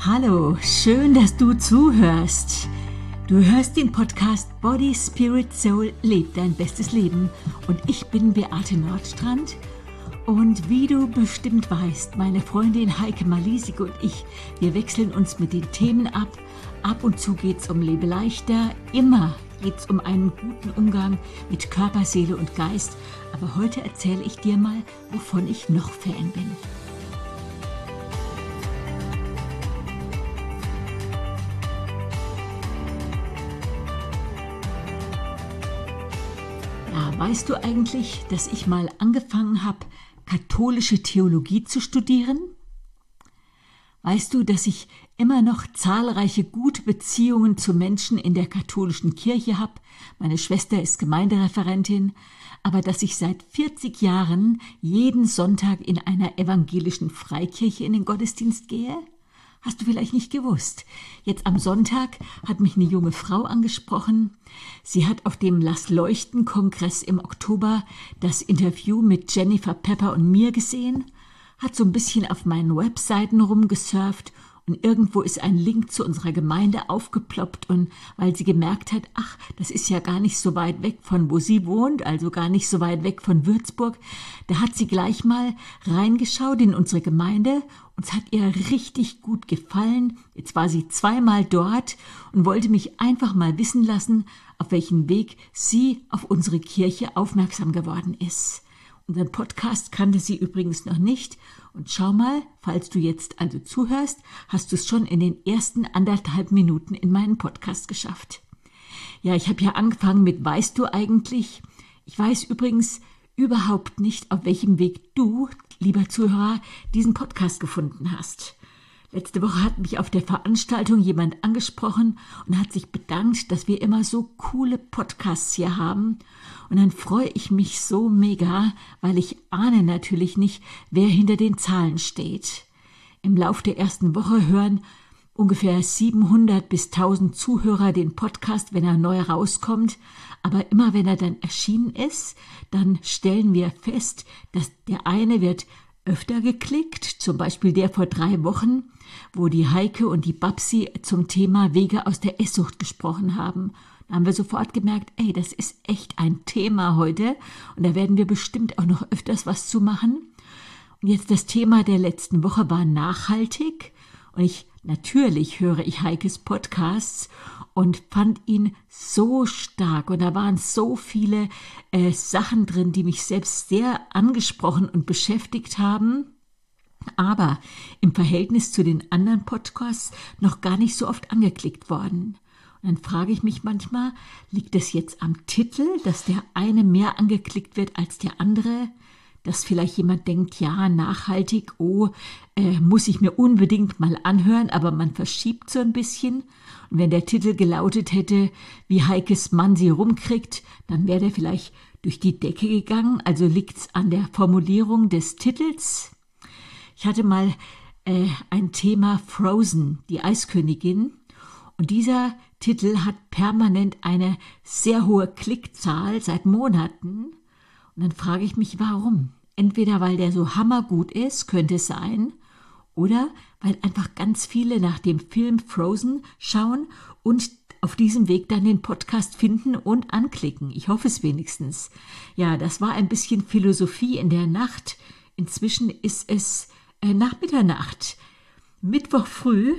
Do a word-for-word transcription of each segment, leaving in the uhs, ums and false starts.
Hallo, schön, dass du zuhörst. Du hörst den Podcast Body, Spirit, Soul, leb dein bestes Leben. Und ich bin Beate Nordstrand. Und wie du bestimmt weißt, meine Freundin Heike Malisik und ich, wir wechseln uns mit den Themen ab. Ab und zu geht's um Lebe leichter, immer geht's um einen guten Umgang mit Körper, Seele und Geist. Aber heute erzähle ich dir mal, wovon ich noch Fan bin. Ja, weißt du eigentlich, dass ich mal angefangen habe, katholische Theologie zu studieren? Weißt du, dass ich immer noch zahlreiche gute Beziehungen zu Menschen in der katholischen Kirche habe? Meine Schwester ist Gemeindereferentin, aber dass ich seit vierzig Jahren jeden Sonntag in einer evangelischen Freikirche in den Gottesdienst gehe? Hast du vielleicht nicht gewusst. Jetzt am Sonntag hat mich eine junge Frau angesprochen. Sie hat auf dem Lass Leuchten-Kongress im Oktober das Interview mit Jennifer Pepper und mir gesehen, hat so ein bisschen auf meinen Webseiten rumgesurft und irgendwo ist ein Link zu unserer Gemeinde aufgeploppt und weil sie gemerkt hat, ach, das ist ja gar nicht so weit weg von wo sie wohnt, also gar nicht so weit weg von Würzburg, da hat sie gleich mal reingeschaut in unsere Gemeinde und es hat ihr richtig gut gefallen. Jetzt war sie zweimal dort und wollte mich einfach mal wissen lassen, auf welchen Weg sie auf unsere Kirche aufmerksam geworden ist. Unseren Podcast kannte sie übrigens noch nicht. Und schau mal, falls du jetzt also zuhörst, hast du es schon in den ersten anderthalb Minuten in meinen Podcast geschafft. Ja, ich habe ja angefangen mit Weißt du eigentlich? Ich weiß übrigens überhaupt nicht, auf welchem Weg du, lieber Zuhörer, diesen Podcast gefunden hast. Letzte Woche hat mich auf der Veranstaltung jemand angesprochen und hat sich bedankt, dass wir immer so coole Podcasts hier haben. Und dann freue ich mich so mega, weil ich ahne natürlich nicht, wer hinter den Zahlen steht. Im Lauf der ersten Woche hören ungefähr siebenhundert bis tausend Zuhörer den Podcast, wenn er neu rauskommt. Aber immer wenn er dann erschienen ist, dann stellen wir fest, dass der eine wird öfter geklickt, zum Beispiel der vor drei Wochen, wo die Heike und die Babsi zum Thema Wege aus der Esssucht gesprochen haben. Da haben wir sofort gemerkt, ey, das ist echt ein Thema heute und da werden wir bestimmt auch noch öfters was zu machen. Und jetzt das Thema der letzten Woche war nachhaltig und ich, natürlich höre ich Heikes Podcasts und fand ihn so stark und da waren so viele äh, Sachen drin, die mich selbst sehr angesprochen und beschäftigt haben, aber im Verhältnis zu den anderen Podcasts noch gar nicht so oft angeklickt worden. Und dann frage ich mich manchmal, liegt es jetzt am Titel, dass der eine mehr angeklickt wird als der andere? Dass vielleicht jemand denkt, ja, nachhaltig, oh, äh, muss ich mir unbedingt mal anhören, aber man verschiebt so ein bisschen. Und wenn der Titel gelautet hätte, wie Heikes Mann sie rumkriegt, dann wäre der vielleicht durch die Decke gegangen. Also liegt's an der Formulierung des Titels. Ich hatte mal äh, ein Thema Frozen, die Eiskönigin. Und dieser Titel hat permanent eine sehr hohe Klickzahl seit Monaten. Und dann frage ich mich, warum? Entweder weil der so hammergut ist, könnte es sein, oder weil einfach ganz viele nach dem Film Frozen schauen und auf diesem Weg dann den Podcast finden und anklicken. Ich hoffe es wenigstens. Ja, das war ein bisschen Philosophie in der Nacht. Inzwischen ist es äh, nach Mitternacht, Mittwoch früh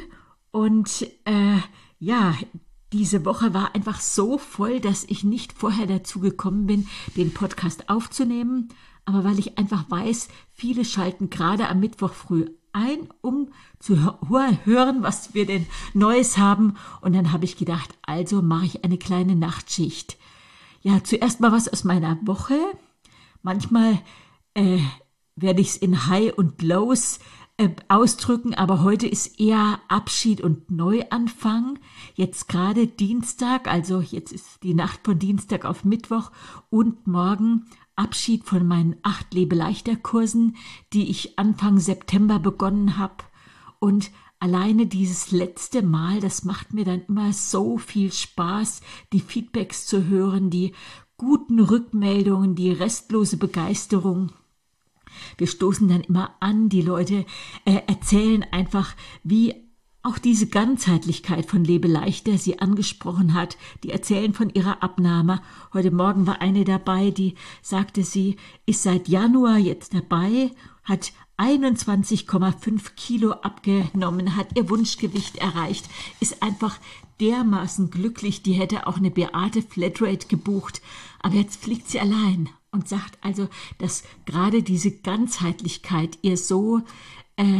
und äh, ja, diese Woche war einfach so voll, dass ich nicht vorher dazu gekommen bin, den Podcast aufzunehmen. Aber weil ich einfach weiß, viele schalten gerade am Mittwoch früh ein, um zu hören, was wir denn Neues haben. Und dann habe ich gedacht, also mache ich eine kleine Nachtschicht. Ja, zuerst mal was aus meiner Woche. Manchmal äh, werde ich es in High und Lows äh, ausdrücken, aber heute ist eher Abschied und Neuanfang. Jetzt gerade Dienstag, also jetzt ist die Nacht von Dienstag auf Mittwoch und morgen Abschied von meinen acht Lebe-leichter-Kursen, die ich Anfang September begonnen habe. Und alleine dieses letzte Mal, das macht mir dann immer so viel Spaß, die Feedbacks zu hören, die guten Rückmeldungen, die restlose Begeisterung. Wir stoßen dann immer an, die Leute äh, erzählen einfach, wie Auch diese Ganzheitlichkeit von Lebe leichter, sie angesprochen hat, die erzählen von ihrer Abnahme. Heute Morgen war eine dabei, die sagte, sie ist seit Januar jetzt dabei, hat einundzwanzig Komma fünf Kilo abgenommen, hat ihr Wunschgewicht erreicht, ist einfach dermaßen glücklich, die hätte auch eine Beate Flatrate gebucht, aber jetzt fliegt sie allein und sagt also, dass gerade diese Ganzheitlichkeit ihr so äh,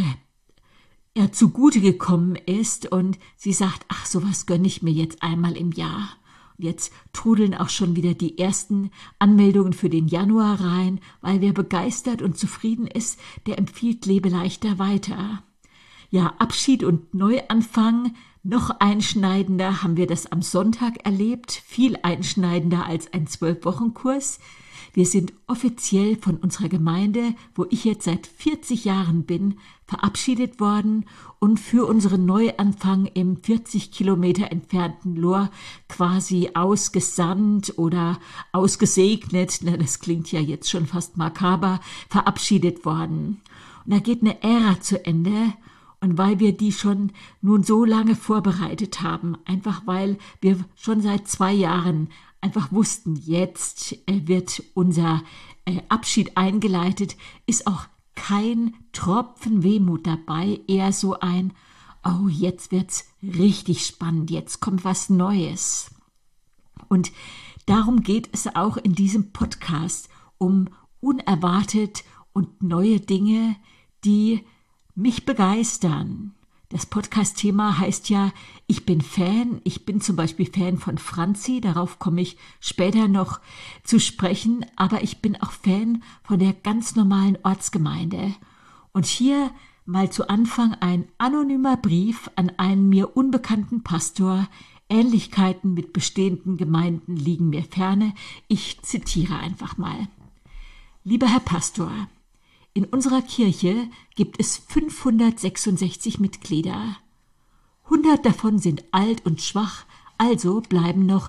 ja, zugute gekommen ist und sie sagt, ach, sowas gönne ich mir jetzt einmal im Jahr. Und jetzt trudeln auch schon wieder die ersten Anmeldungen für den Januar rein, weil wer begeistert und zufrieden ist, der empfiehlt Lebe leichter weiter. Ja, Abschied und Neuanfang, noch einschneidender haben wir das am Sonntag erlebt, viel einschneidender als ein Zwölf-Wochen-Kurs. Wir sind offiziell von unserer Gemeinde, wo ich jetzt seit vierzig Jahren bin, verabschiedet worden und für unseren Neuanfang im vierzig Kilometer entfernten Lohr quasi ausgesandt oder ausgesegnet, na, das klingt ja jetzt schon fast makaber, verabschiedet worden. Und da geht eine Ära zu Ende. Und weil wir die schon nun so lange vorbereitet haben, einfach weil wir schon seit zwei Jahren einfach wussten, jetzt äh, wird unser äh, Abschied eingeleitet, ist auch kein Tropfen Wehmut dabei, eher so ein, oh, jetzt wird's richtig spannend, jetzt kommt was Neues. Und darum geht es auch in diesem Podcast, um unerwartet und neue Dinge, die mich begeistern. Das Podcast-Thema heißt ja, ich bin Fan. Ich bin zum Beispiel Fan von Franzi, darauf komme ich später noch zu sprechen, aber ich bin auch Fan von der ganz normalen Ortsgemeinde. Und hier mal zu Anfang ein anonymer Brief an einen mir unbekannten Pastor. Ähnlichkeiten mit bestehenden Gemeinden liegen mir ferne. Ich zitiere einfach mal. Lieber Herr Pastor, in unserer Kirche gibt es fünfhundertsechsundsechzig Mitglieder. hundert davon sind alt und schwach, also bleiben noch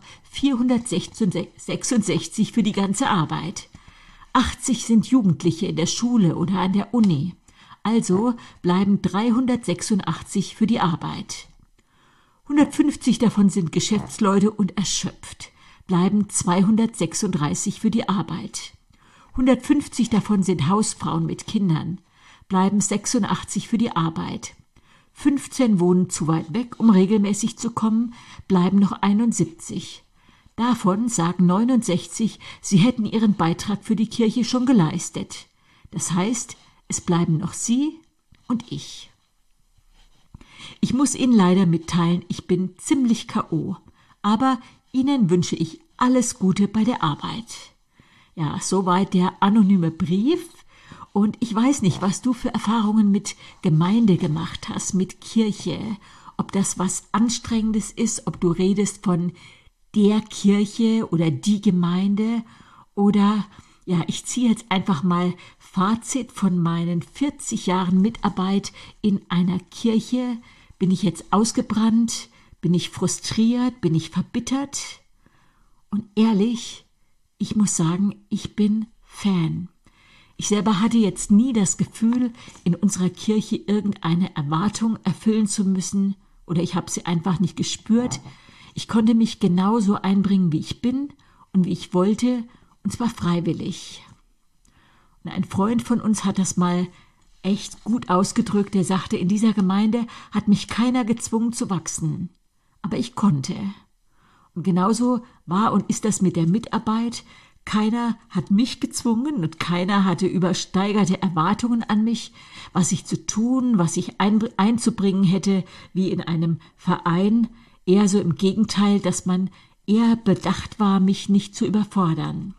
vierhundertsechsundsechzig für die ganze Arbeit. achtzig sind Jugendliche in der Schule oder an der Uni, also bleiben dreihundertsechsundachtzig für die Arbeit. hundertfünfzig davon sind Geschäftsleute und erschöpft, bleiben zweihundertsechsunddreißig für die Arbeit. hundertfünfzig davon sind Hausfrauen mit Kindern, bleiben sechsundachtzig für die Arbeit. fünfzehn wohnen zu weit weg, um regelmäßig zu kommen, bleiben noch einundsiebzig. Davon sagen neunundsechzig, sie hätten ihren Beitrag für die Kirche schon geleistet. Das heißt, es bleiben noch Sie und ich. Ich muss Ihnen leider mitteilen, ich bin ziemlich K O, aber Ihnen wünsche ich alles Gute bei der Arbeit. Ja, soweit der anonyme Brief. Und ich weiß nicht, was du für Erfahrungen mit Gemeinde gemacht hast, mit Kirche. Ob das was Anstrengendes ist, ob du redest von der Kirche oder die Gemeinde. Oder, ja, ich ziehe jetzt einfach mal Fazit von meinen vierzig Jahren Mitarbeit in einer Kirche. Bin ich jetzt ausgebrannt? Bin ich frustriert? Bin ich verbittert? Und ehrlich, ich muss sagen, ich bin Fan. Ich selber hatte jetzt nie das Gefühl, in unserer Kirche irgendeine Erwartung erfüllen zu müssen, oder ich habe sie einfach nicht gespürt. Ich konnte mich genauso einbringen, wie ich bin und wie ich wollte, und zwar freiwillig. Und ein Freund von uns hat das mal echt gut ausgedrückt. Er sagte, in dieser Gemeinde hat mich keiner gezwungen zu wachsen, aber ich konnte. Und genauso war und ist das mit der Mitarbeit. Keiner hat mich gezwungen und keiner hatte übersteigerte Erwartungen an mich, was ich zu tun, was ich ein, einzubringen hätte, wie in einem Verein. Eher so im Gegenteil, dass man eher bedacht war, mich nicht zu überfordern.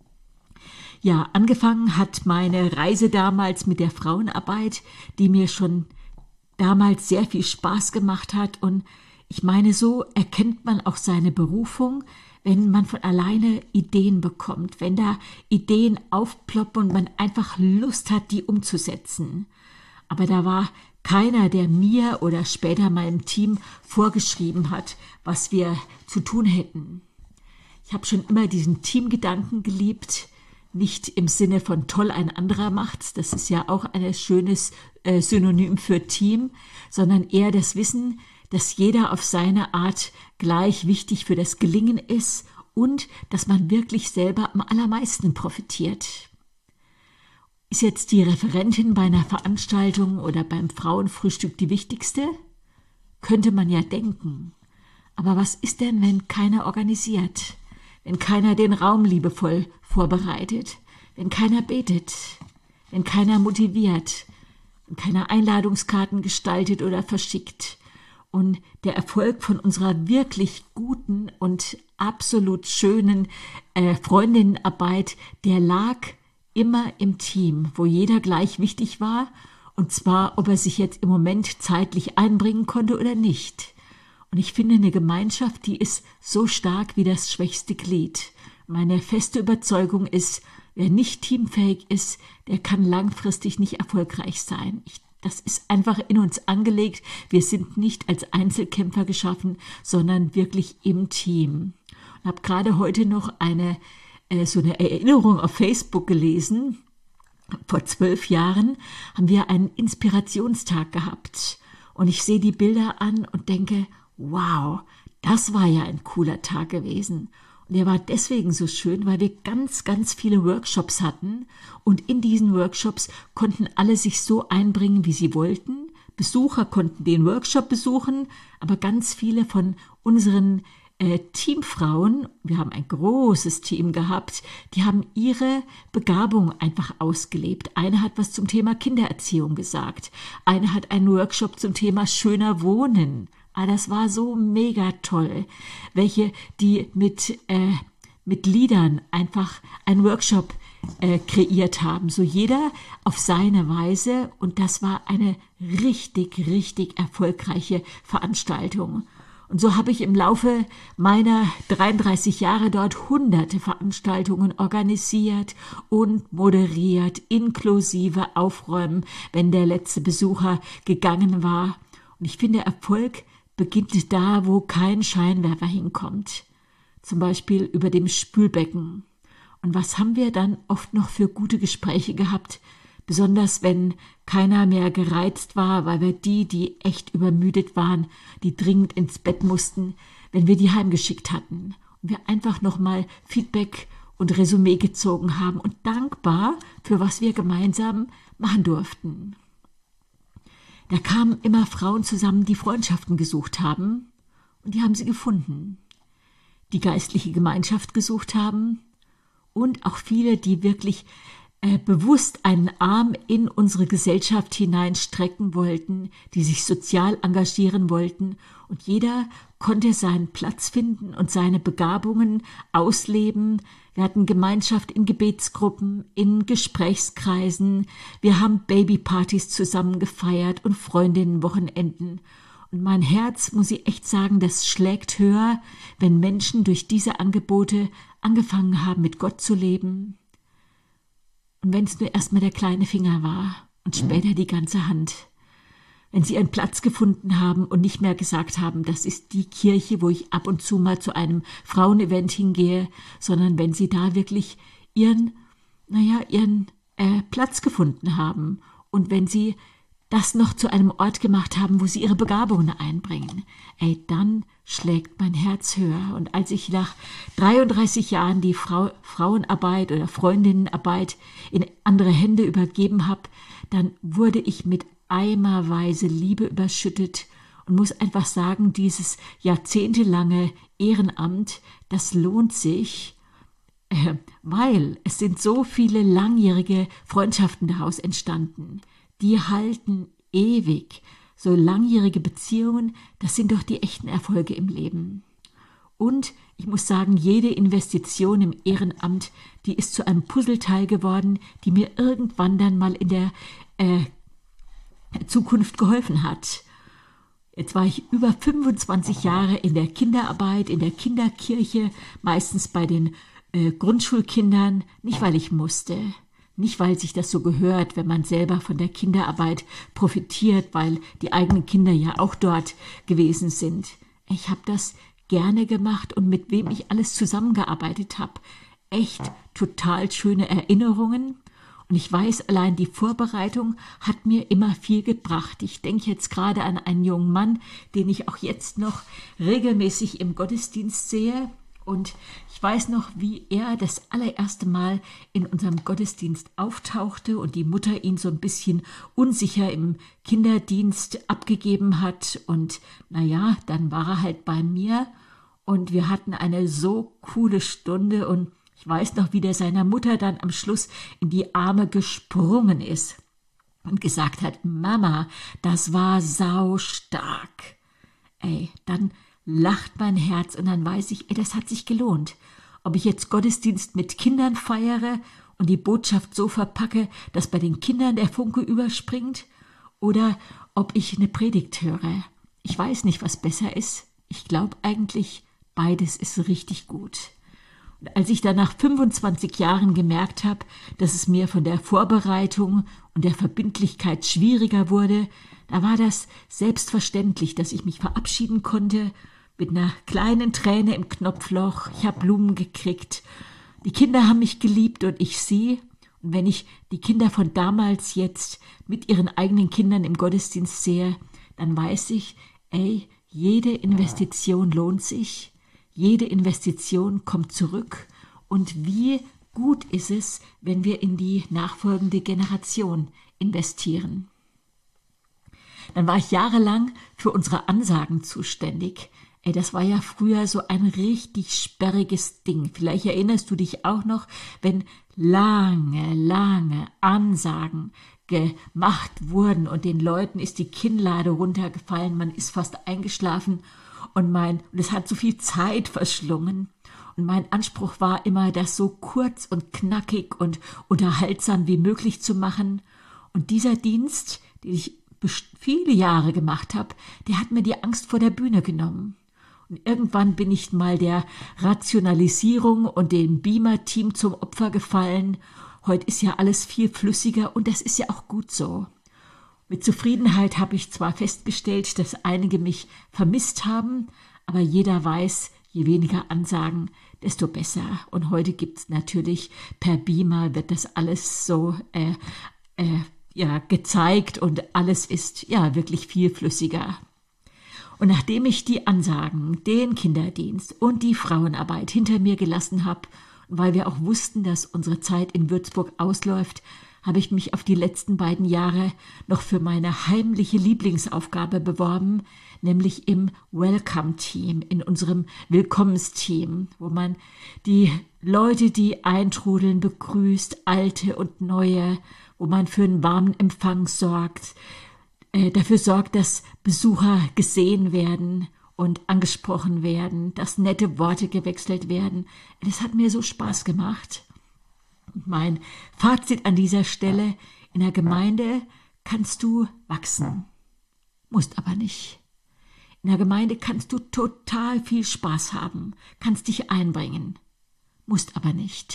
Ja, angefangen hat meine Reise damals mit der Frauenarbeit, die mir schon damals sehr viel Spaß gemacht hat. Und ich meine, so erkennt man auch seine Berufung, wenn man von alleine Ideen bekommt, wenn da Ideen aufploppen und man einfach Lust hat, die umzusetzen. Aber da war keiner, der mir oder später meinem Team vorgeschrieben hat, was wir zu tun hätten. Ich habe schon immer diesen Teamgedanken geliebt. nicht im Sinne von toll ein anderer macht's, das ist ja auch ein schönes äh, Synonym für Team, sondern eher das Wissen, dass jeder auf seine Art gleich wichtig für das Gelingen ist und dass man wirklich selber am allermeisten profitiert. Ist jetzt die Referentin bei einer Veranstaltung oder beim Frauenfrühstück die wichtigste? Könnte man ja denken. Aber was ist denn, wenn keiner organisiert? Wenn keiner den Raum liebevoll vorbereitet? Wenn keiner betet? Wenn keiner motiviert? Wenn keiner Einladungskarten gestaltet oder verschickt? Und der Erfolg von unserer wirklich guten und absolut schönen äh, Freundinnenarbeit, der lag immer im Team, wo jeder gleich wichtig war, und zwar, ob er sich jetzt im Moment zeitlich einbringen konnte oder nicht. Und ich finde, eine Gemeinschaft, die ist so stark wie das schwächste Glied. Meine feste Überzeugung ist, wer nicht teamfähig ist, der kann langfristig nicht erfolgreich sein. Ich, das ist einfach in uns angelegt. Wir sind nicht als Einzelkämpfer geschaffen, sondern wirklich im Team. Und habe gerade heute noch eine äh, so eine Erinnerung auf Facebook gelesen. Vor zwölf Jahren haben wir einen Inspirationstag gehabt. Und ich sehe die Bilder an und denke, wow, das war ja ein cooler Tag gewesen. Und der war deswegen so schön, weil wir ganz, ganz viele Workshops hatten. Und in diesen Workshops konnten alle sich so einbringen, wie sie wollten. Besucher konnten den Workshop besuchen, aber ganz viele von unseren äh, Teamfrauen, wir haben ein großes Team gehabt, die haben ihre Begabung einfach ausgelebt. Eine hat was zum Thema Kindererziehung gesagt. Eine hat einen Workshop zum Thema schöner Wohnen. Ah, das war so mega toll. Welche, die mit, äh, mit Liedern einfach einen Workshop äh, kreiert haben. So jeder auf seine Weise. Und das war eine richtig, richtig erfolgreiche Veranstaltung. Und so habe ich im Laufe meiner dreiunddreißig Jahre dort hunderte Veranstaltungen organisiert und moderiert, inklusive Aufräumen, wenn der letzte Besucher gegangen war. Und ich finde, Erfolg beginnt da, wo kein Scheinwerfer hinkommt. Zum Beispiel über dem Spülbecken. Und was haben wir dann oft noch für gute Gespräche gehabt? Besonders wenn keiner mehr gereizt war, weil wir die, die echt übermüdet waren, die dringend ins Bett mussten, wenn wir die heimgeschickt hatten. Und wir einfach nochmal Feedback und Resümee gezogen haben und dankbar für was wir gemeinsam machen durften. Da kamen immer Frauen zusammen, die Freundschaften gesucht haben, und die haben sie gefunden. Die geistliche Gemeinschaft gesucht haben und auch viele, die wirklich äh, bewusst einen Arm in unsere Gesellschaft hineinstrecken wollten, die sich sozial engagieren wollten, und jeder konnte seinen Platz finden und seine Begabungen ausleben. Wir hatten Gemeinschaft in Gebetsgruppen, in Gesprächskreisen. Wir haben Babypartys zusammen gefeiert und Freundinnenwochenenden. Und mein Herz, muss ich echt sagen, das schlägt höher, wenn Menschen durch diese Angebote angefangen haben, mit Gott zu leben. Und wenn es nur erstmal der kleine Finger war und später die ganze Hand. Wenn sie einen Platz gefunden haben und nicht mehr gesagt haben, das ist die Kirche, wo ich ab und zu mal zu einem Frauenevent hingehe, sondern wenn sie da wirklich ihren, naja, ihren äh, Platz gefunden haben und wenn sie das noch zu einem Ort gemacht haben, wo sie ihre Begabungen einbringen, ey, dann schlägt mein Herz höher. Und als ich nach dreiunddreißig Jahren die Frau, Frauenarbeit oder Freundinnenarbeit in andere Hände übergeben habe, dann wurde ich mit eimerweise Liebe überschüttet und muss einfach sagen, dieses jahrzehntelange Ehrenamt, das lohnt sich, äh, weil es sind so viele langjährige Freundschaften daraus entstanden. Die halten ewig. So langjährige Beziehungen, das sind doch die echten Erfolge im Leben. Und ich muss sagen, jede Investition im Ehrenamt, die ist zu einem Puzzleteil geworden, die mir irgendwann dann mal in der äh, Zukunft geholfen hat. Jetzt war ich über fünfundzwanzig Jahre in der Kinderarbeit, in der Kinderkirche, meistens bei den äh, Grundschulkindern, nicht weil ich musste, nicht weil sich das so gehört, wenn man selber von der Kinderarbeit profitiert, weil die eigenen Kinder ja auch dort gewesen sind. Ich habe das gerne gemacht und mit wem ich alles zusammengearbeitet habe. echt total schöne Erinnerungen. Und ich weiß, allein die Vorbereitung hat mir immer viel gebracht. Ich denke jetzt gerade an einen jungen Mann, den ich auch jetzt noch regelmäßig im Gottesdienst sehe. Und ich weiß noch, wie er das allererste Mal in unserem Gottesdienst auftauchte und die Mutter ihn so ein bisschen unsicher im Kinderdienst abgegeben hat. Und naja, dann war er halt bei mir und wir hatten eine so coole Stunde und ich weiß noch, wie der seiner Mutter dann am Schluss in die Arme gesprungen ist und gesagt hat, Mama, das war saustark. Ey, dann lacht mein Herz und dann weiß ich, ey, das hat sich gelohnt. Ob ich jetzt Gottesdienst mit Kindern feiere und die Botschaft so verpacke, dass bei den Kindern der Funke überspringt, oder ob ich eine Predigt höre. Ich weiß nicht, was besser ist. Ich glaube eigentlich, beides ist richtig gut. Und als ich dann nach fünfundzwanzig Jahren gemerkt habe, dass es mir von der Vorbereitung und der Verbindlichkeit schwieriger wurde, da war das selbstverständlich, dass ich mich verabschieden konnte mit einer kleinen Träne im Knopfloch. Ich habe Blumen gekriegt. Die Kinder haben mich geliebt und ich sie. Und wenn ich die Kinder von damals jetzt mit ihren eigenen Kindern im Gottesdienst sehe, dann weiß ich, ey, jede Investition lohnt sich. Jede Investition kommt zurück und wie gut ist es, wenn wir in die nachfolgende Generation investieren. Dann war ich jahrelang für unsere Ansagen zuständig. Ey, das war ja früher so ein richtig sperriges Ding. Vielleicht erinnerst du dich auch noch, wenn lange, lange Ansagen gemacht wurden und den Leuten ist die Kinnlade runtergefallen, man ist fast eingeschlafen. Und mein, und es hat so viel Zeit verschlungen. Und mein Anspruch war immer, das so kurz und knackig und unterhaltsam wie möglich zu machen. Und dieser Dienst, den ich viele Jahre gemacht habe, der hat mir die Angst vor der Bühne genommen. Und irgendwann bin ich mal der Rationalisierung und dem Beamer-Team zum Opfer gefallen. Heute ist ja alles viel flüssiger und das ist ja auch gut so. Mit Zufriedenheit habe ich zwar festgestellt, dass einige mich vermisst haben, aber jeder weiß, je weniger Ansagen, desto besser. Und heute gibt es natürlich per Beamer, wird das alles so äh, äh, ja, gezeigt und alles ist ja wirklich viel flüssiger. Und nachdem ich die Ansagen, den Kinderdienst und die Frauenarbeit hinter mir gelassen habe, und weil wir auch wussten, dass unsere Zeit in Würzburg ausläuft, habe ich mich auf die letzten beiden Jahre noch für meine heimliche Lieblingsaufgabe beworben, nämlich im Welcome-Team, in unserem Willkommensteam, wo man die Leute, die eintrudeln, begrüßt, alte und neue, wo man für einen warmen Empfang sorgt, äh, dafür sorgt, dass Besucher gesehen werden und angesprochen werden, dass nette Worte gewechselt werden. Das hat mir so Spaß gemacht. Mein Fazit an dieser Stelle: In der Gemeinde kannst du wachsen, musst aber nicht. In der Gemeinde kannst du total viel Spaß haben, kannst dich einbringen, musst aber nicht.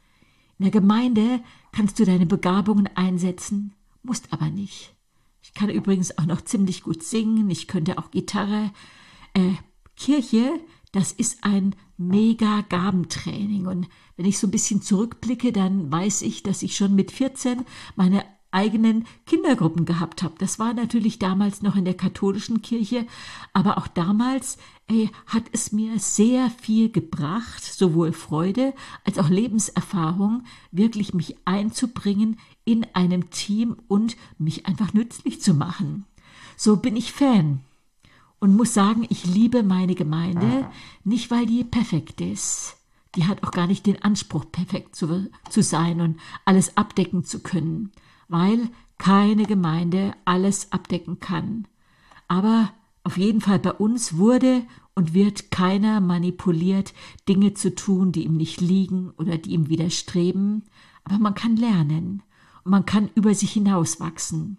In der Gemeinde kannst du deine Begabungen einsetzen, musst aber nicht. Ich kann übrigens auch noch ziemlich gut singen, ich könnte auch Gitarre. Äh, Kirche, das ist ein mega Gabentraining. Und wenn ich so ein bisschen zurückblicke, dann weiß ich, dass ich schon mit vierzehn meine eigenen Kindergruppen gehabt habe. Das war natürlich damals noch in der katholischen Kirche, aber auch damals ey, hat es mir sehr viel gebracht, sowohl Freude als auch Lebenserfahrung, wirklich mich einzubringen in einem Team und mich einfach nützlich zu machen. So bin ich Fan. Und muss sagen, ich liebe meine Gemeinde, nicht weil die perfekt ist. Die hat auch gar nicht den Anspruch, perfekt zu, zu sein und alles abdecken zu können, weil keine Gemeinde alles abdecken kann. Aber auf jeden Fall bei uns wurde und wird keiner manipuliert, Dinge zu tun, die ihm nicht liegen oder die ihm widerstreben. Aber man kann lernen und man kann über sich hinauswachsen.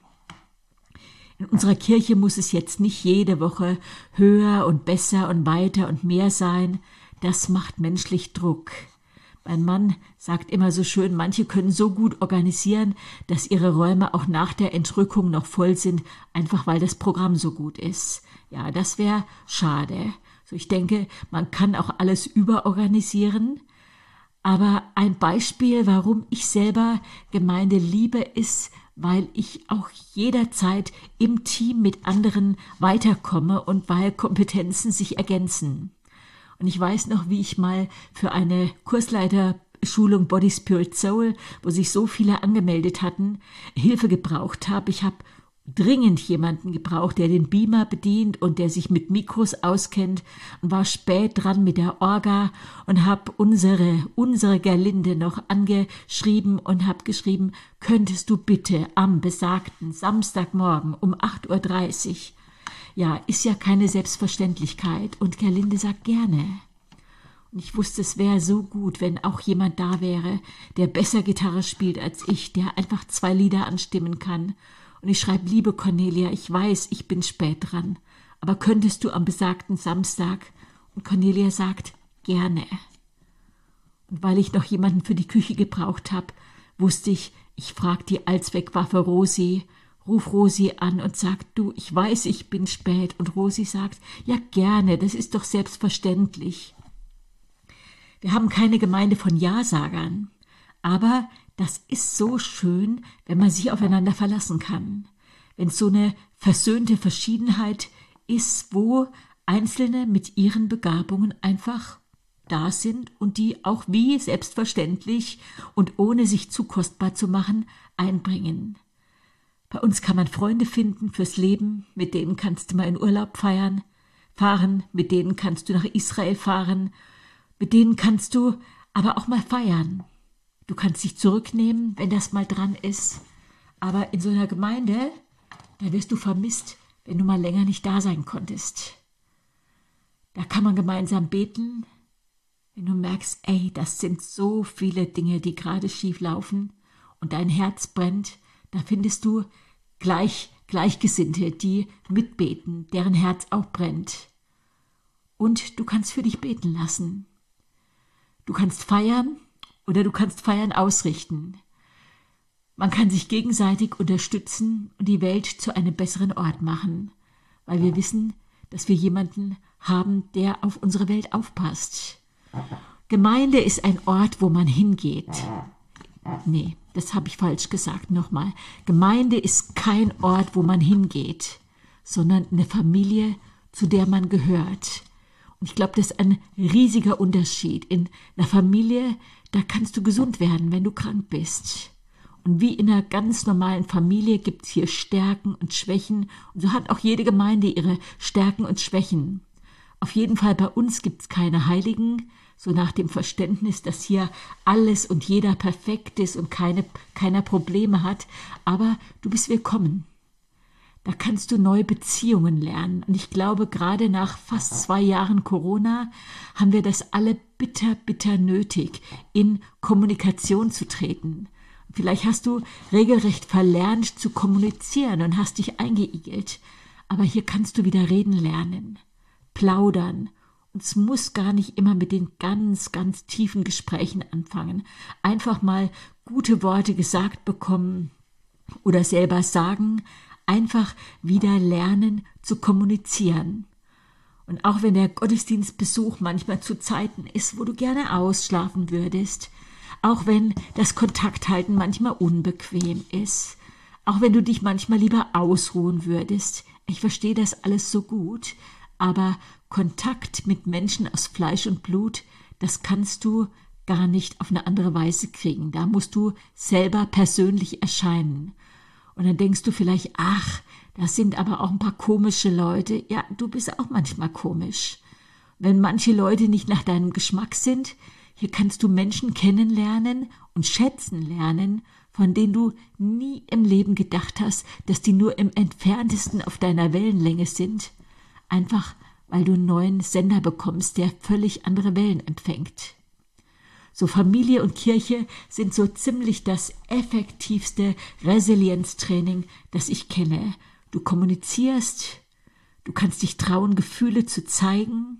In unserer Kirche muss es jetzt nicht jede Woche höher und besser und weiter und mehr sein. Das macht menschlich Druck. Mein Mann sagt immer so schön, manche können so gut organisieren, dass ihre Räume auch nach der Entrückung noch voll sind, einfach weil das Programm so gut ist. Ja, das wäre schade. So, ich denke, man kann auch alles überorganisieren, Aber ein Beispiel, warum ich selber Gemeinde liebe, ist, weil ich auch jederzeit im Team mit anderen weiterkomme und weil Kompetenzen sich ergänzen. Und ich weiß noch, wie ich mal für eine Kursleiterschulung Body, Spirit, Soul, wo sich so viele angemeldet hatten, Hilfe gebraucht habe. Ich habe dringend jemanden gebraucht, der den Beamer bedient und der sich mit Mikros auskennt, und war spät dran mit der Orga und habe unsere, unsere Gerlinde noch angeschrieben und habe geschrieben, könntest du bitte am besagten Samstagmorgen um acht Uhr dreißig, ja, ist ja keine Selbstverständlichkeit, und Gerlinde sagt gerne. Und ich wusste, es wäre so gut, wenn auch jemand da wäre, der besser Gitarre spielt als ich, der einfach zwei Lieder anstimmen kann. Und ich schreibe, liebe Cornelia, ich weiß, ich bin spät dran, aber könntest du am besagten Samstag? Und Cornelia sagt, gerne. Und weil ich noch jemanden für die Küche gebraucht habe, wusste ich, ich frage die Allzweckwaffe Rosi, ruf Rosi an und sag, du, ich weiß, ich bin spät. Und Rosi sagt, ja gerne, das ist doch selbstverständlich. Wir haben keine Gemeinde von Ja-Sagern, aber das ist so schön, wenn man sich aufeinander verlassen kann. Wenn es so eine versöhnte Verschiedenheit ist, wo Einzelne mit ihren Begabungen einfach da sind und die auch wie selbstverständlich und ohne sich zu kostbar zu machen, einbringen. Bei uns kann man Freunde finden fürs Leben, mit denen kannst du mal in Urlaub feiern, fahren, mit denen kannst du nach Israel fahren, mit denen kannst du aber auch mal feiern. Du kannst dich zurücknehmen, wenn das mal dran ist. Aber in so einer Gemeinde, da wirst du vermisst, wenn du mal länger nicht da sein konntest. Da kann man gemeinsam beten, wenn du merkst, ey, das sind so viele Dinge, die gerade schief laufen und dein Herz brennt. Da findest du gleich, Gleichgesinnte, die mitbeten, deren Herz auch brennt. Und du kannst für dich beten lassen. Du kannst feiern, oder du kannst Feiern ausrichten. Man kann sich gegenseitig unterstützen und die Welt zu einem besseren Ort machen, weil wir wissen, dass wir jemanden haben, der auf unsere Welt aufpasst. Gemeinde ist ein Ort, wo man hingeht. Nee, das habe ich falsch gesagt, nochmal. Gemeinde ist kein Ort, wo man hingeht, sondern eine Familie, zu der man gehört. Und ich glaube, das ist ein riesiger Unterschied. In einer Familie, da kannst du gesund werden, wenn du krank bist. Und wie in einer ganz normalen Familie gibt es hier Stärken und Schwächen. Und so hat auch jede Gemeinde ihre Stärken und Schwächen. Auf jeden Fall bei uns gibt es keine Heiligen, so nach dem Verständnis, dass hier alles und jeder perfekt ist und keine, keiner Probleme hat. Aber du bist willkommen. Da kannst du neue Beziehungen lernen. Und ich glaube, gerade nach fast zwei Jahren Corona haben wir das alle bitter, bitter nötig, in Kommunikation zu treten. Vielleicht hast du regelrecht verlernt zu kommunizieren und hast dich eingeigelt. Aber hier kannst du wieder reden lernen, plaudern. Und es muss gar nicht immer mit den ganz, ganz tiefen Gesprächen anfangen. Einfach mal gute Worte gesagt bekommen oder selber sagen, einfach wieder lernen zu kommunizieren. Und auch wenn der Gottesdienstbesuch manchmal zu Zeiten ist, wo du gerne ausschlafen würdest, auch wenn das Kontakthalten manchmal unbequem ist, auch wenn du dich manchmal lieber ausruhen würdest, ich verstehe das alles so gut, aber Kontakt mit Menschen aus Fleisch und Blut, das kannst du gar nicht auf eine andere Weise kriegen. Da musst du selber persönlich erscheinen. Und dann denkst du vielleicht, ach, das sind aber auch ein paar komische Leute. Ja, du bist auch manchmal komisch. Wenn manche Leute nicht nach deinem Geschmack sind, hier kannst du Menschen kennenlernen und schätzen lernen, von denen du nie im Leben gedacht hast, dass die nur im Entferntesten auf deiner Wellenlänge sind. Einfach, weil du einen neuen Sender bekommst, der völlig andere Wellen empfängt. So Familie und Kirche sind so ziemlich das effektivste Resilienztraining, das ich kenne. Du kommunizierst, du kannst dich trauen, Gefühle zu zeigen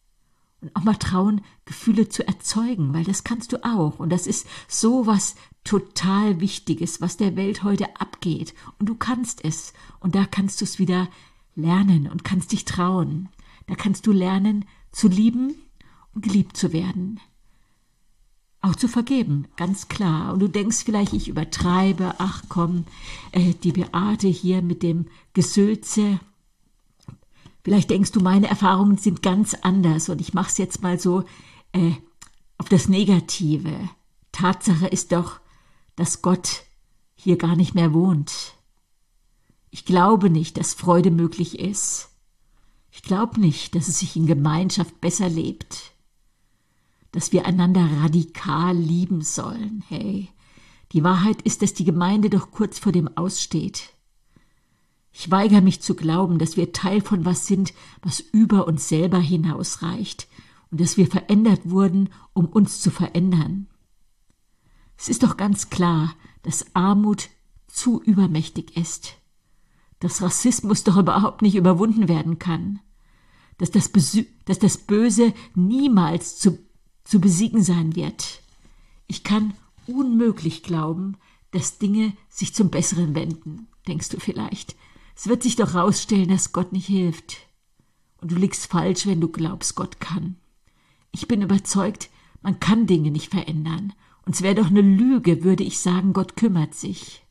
und auch mal trauen, Gefühle zu erzeugen, weil das kannst du auch. Und das ist so was total Wichtiges, was der Welt heute abgeht. Und du kannst es. Und da kannst du es wieder lernen und kannst dich trauen. Da kannst du lernen, zu lieben und geliebt zu werden. auch zu vergeben, ganz klar. Und du denkst vielleicht, ich übertreibe, ach komm, äh, die Beate hier mit dem Gesülze. Vielleicht denkst du, meine Erfahrungen sind ganz anders und ich mache es jetzt mal so äh, auf das Negative. Tatsache ist doch, dass Gott hier gar nicht mehr wohnt. Ich glaube nicht, dass Freude möglich ist. Ich glaube nicht, dass es sich in Gemeinschaft besser lebt. Dass wir einander radikal lieben sollen. Hey, die Wahrheit ist, dass die Gemeinde doch kurz vor dem Aus steht. Ich weigere mich zu glauben, dass wir Teil von was sind, was über uns selber hinausreicht und dass wir verändert wurden, um uns zu verändern. Es ist doch ganz klar, dass Armut zu übermächtig ist, dass Rassismus doch überhaupt nicht überwunden werden kann, dass das, Besü- dass das Böse niemals zu, zu besiegen sein wird. Ich kann unmöglich glauben, dass Dinge sich zum Besseren wenden, denkst du vielleicht. Es wird sich doch rausstellen, dass Gott nicht hilft. Und du liegst falsch, wenn du glaubst, Gott kann. Ich bin überzeugt, man kann Dinge nicht verändern. Und es wäre doch eine Lüge, würde ich sagen, Gott kümmert sich.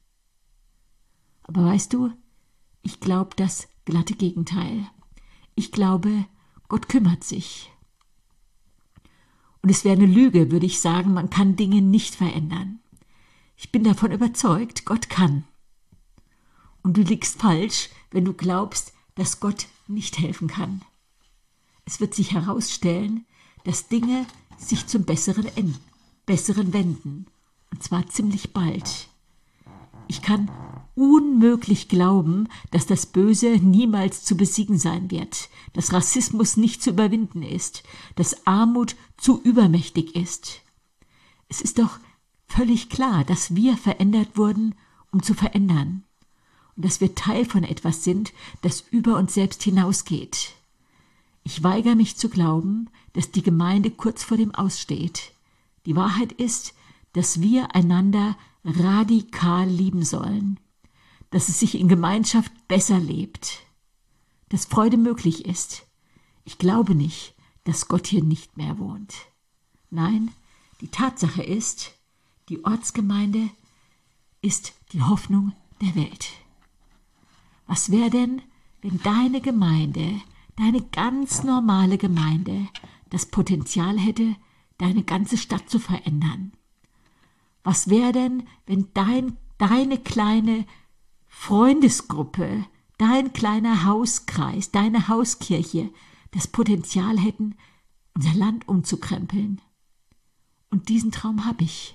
Aber weißt du, ich glaube das glatte Gegenteil. Ich glaube, Gott kümmert sich. Und es wäre eine Lüge, würde ich sagen, man kann Dinge nicht verändern. Ich bin davon überzeugt, Gott kann. Und du liegst falsch, wenn du glaubst, dass Gott nicht helfen kann. Es wird sich herausstellen, dass Dinge sich zum Besseren, enden, Besseren wenden. Und zwar ziemlich bald. Ich kann unmöglich glauben, dass das Böse niemals zu besiegen sein wird, dass Rassismus nicht zu überwinden ist, dass Armut zu übermächtig ist. Es ist doch völlig klar, dass wir verändert wurden, um zu verändern. Und dass wir Teil von etwas sind, das über uns selbst hinausgeht. Ich weigere mich zu glauben, dass die Gemeinde kurz vor dem Aus steht. Die Wahrheit ist, dass wir einander radikal lieben sollen, dass es sich in Gemeinschaft besser lebt, dass Freude möglich ist. Ich glaube nicht, dass Gott hier nicht mehr wohnt. Nein, die Tatsache ist, die Ortsgemeinde ist die Hoffnung der Welt. Was wäre denn, wenn deine Gemeinde, deine ganz normale Gemeinde, das Potenzial hätte, deine ganze Stadt zu verändern? Was wäre denn, wenn dein, deine kleine Freundesgruppe, dein kleiner Hauskreis, deine Hauskirche das Potenzial hätten, unser Land umzukrempeln? Und diesen Traum habe ich.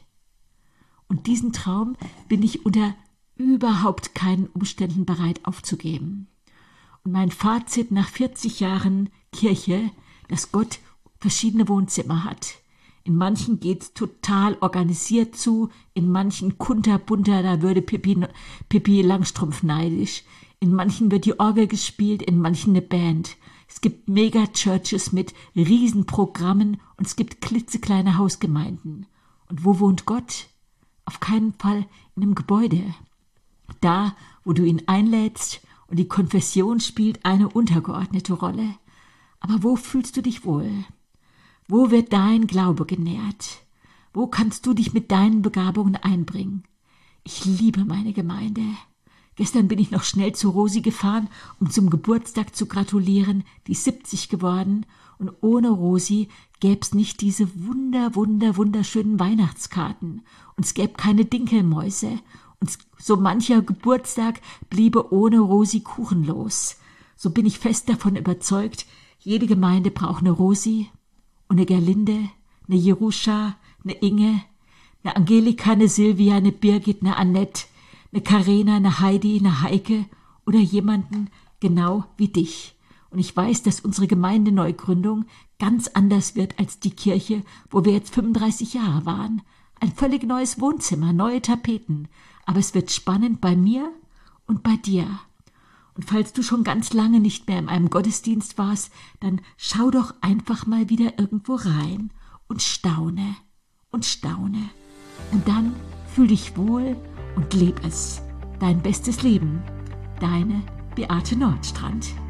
Und diesen Traum bin ich unter überhaupt keinen Umständen bereit aufzugeben. Und mein Fazit nach vierzig Jahren Kirche, dass Gott verschiedene Wohnzimmer hat. In manchen geht's total organisiert zu, in manchen kunterbunter, da würde Pippi, Pippi Langstrumpf neidisch. In manchen wird die Orgel gespielt, in manchen eine Band. Es gibt Mega-Churches mit Riesenprogrammen und es gibt klitzekleine Hausgemeinden. Und wo wohnt Gott? Auf keinen Fall in einem Gebäude. Da, wo du ihn einlädst und die Konfession spielt eine untergeordnete Rolle. Aber wo fühlst du dich wohl? Wo wird dein Glaube genährt? Wo kannst du dich mit deinen Begabungen einbringen? Ich liebe meine Gemeinde. Gestern bin ich noch schnell zu Rosi gefahren, um zum Geburtstag zu gratulieren, die ist siebzig geworden. Und ohne Rosi gäb's nicht diese wunder, wunder, wunderschönen Weihnachtskarten. Und es gäbe keine Dinkelmäuse. Und so mancher Geburtstag bliebe ohne Rosi kuchenlos. So bin ich fest davon überzeugt, jede Gemeinde braucht eine Rosi und eine Gerlinde, eine Jeruscha, eine Inge, eine Angelika, eine Silvia, eine Birgit, eine Annette, eine Karina, eine Heidi, eine Heike oder jemanden genau wie dich. Und ich weiß, dass unsere Gemeindeneugründung ganz anders wird als die Kirche, wo wir jetzt fünfunddreißig Jahre waren. Ein völlig neues Wohnzimmer, neue Tapeten. Aber es wird spannend bei mir und bei dir. Und falls du schon ganz lange nicht mehr in einem Gottesdienst warst, dann schau doch einfach mal wieder irgendwo rein und staune und staune. Und dann fühl dich wohl und leb es. Dein bestes Leben. Deine Beate Nordstrand.